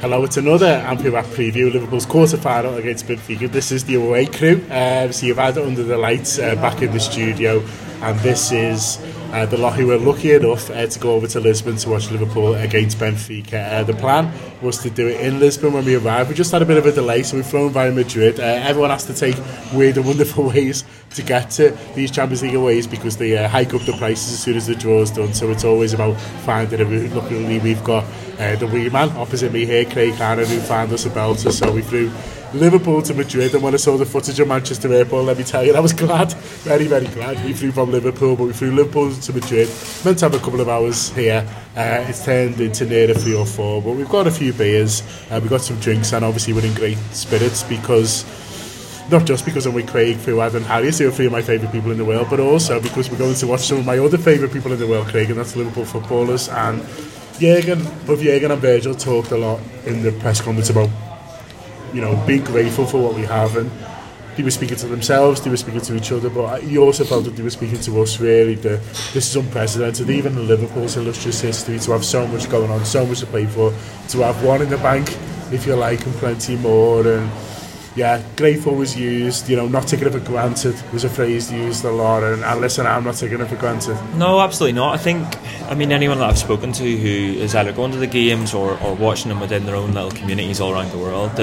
Hello, it's another Ampere preview. Liverpool's quarter-final against Benfica. This is the away crew. So you've had it under the lights back in the studio. And this is the lot who were lucky enough to go over to Lisbon to watch Liverpool against Benfica. The plan was to do it in Lisbon when we arrived. We just had a bit of a delay, so we've flown via Madrid. Everyone has to take weird and wonderful ways to get to these Champions League aways because they hike up the prices as soon as the draw's done. So it's always about finding a route. Luckily, we've got the wee man opposite me here, Craig Hannon, who found us a belter. So we flew Liverpool to Madrid, and when I saw the footage of Manchester Airport, let me tell you, I was glad, very, very glad. We flew from Liverpool, but we flew Liverpool to Madrid. Meant to have a couple of hours here. It's turned into near 3 or 4, but we've got a few beers, we've got some drinks, and obviously we're in great spirits because, not just because I'm with Craig, Fuad and Harry, who are 3 of my favourite people in the world, but also because we're going to watch some of my other favourite people in the world, Craig, and that's Liverpool footballers. And both Jürgen and Virgil talked a lot in the press conference about, being grateful for what we have, and they were speaking to themselves, they were speaking to each other, but you also felt that they were speaking to us, really. This is unprecedented, even in Liverpool's illustrious history, to have so much going on, so much to play for, to have one in the bank, if you like, and plenty more. And grateful was used, not taking it for granted was a phrase used a lot, and listen, I'm not taking it for granted. No, absolutely not. I mean, anyone that I've spoken to who is either going to the games or watching them within their own little communities all around the world,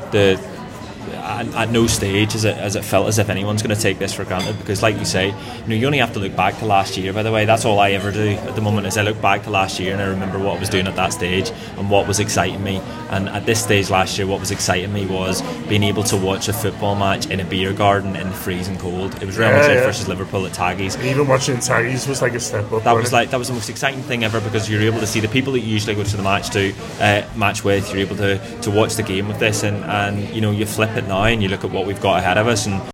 at no stage has it felt as if anyone's going to take this for granted, because like you say, you only have to look back to last year. By the way, that's all I ever do at the moment, is I look back to last year and I remember what I was doing at that stage and what was exciting me. And at this stage last year, what was exciting me was being able to watch a football match in a beer garden in the freezing cold. It was Real Madrid versus Liverpool at Taggies. And even watching Taggies was like a step up. That was the most exciting thing ever, because you're able to see the people that you usually go to the match with. You're able to watch the game with this, and you flip it now and you look at what we've got ahead of us, and